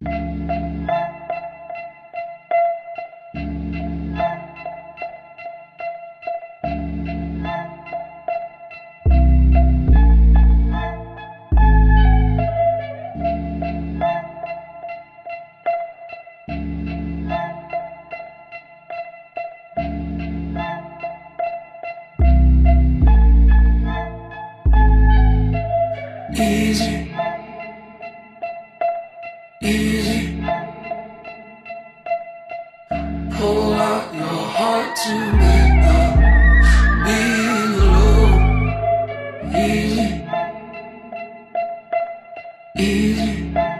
Easy, easy. Pull out your heart to make the being alone. Easy, easy.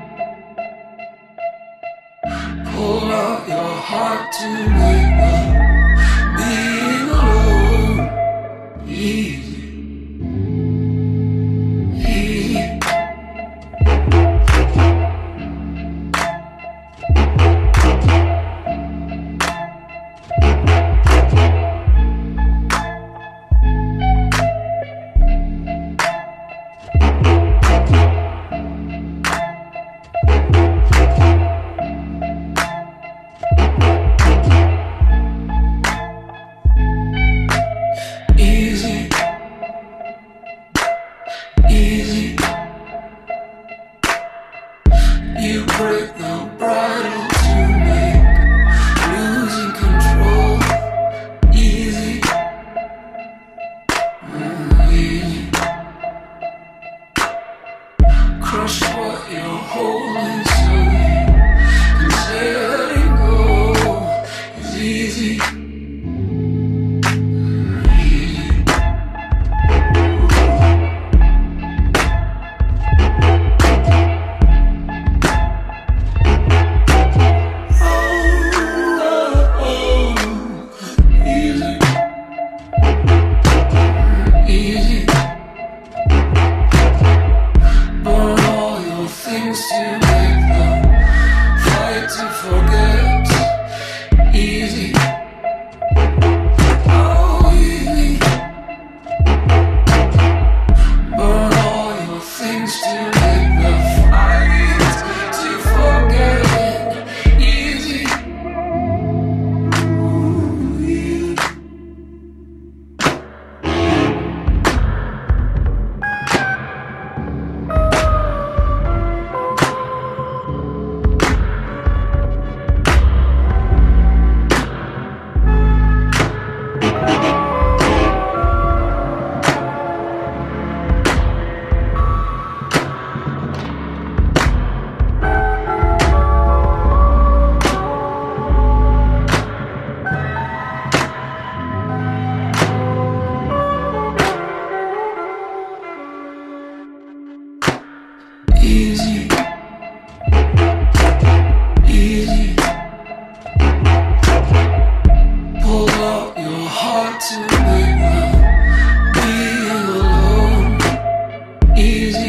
Pull out your heart to make the being alone. Easy. Easy, easy. You break the bridle to make losing control. Easy, easy. Crush what you're holding so you can say letting go is easy. To make the fight to forget easy. Oh, easy. Burn all your things to make the fight to forget easy. Ooh, easy. Easy, easy. Pull out your heart to make the being alone. Easy.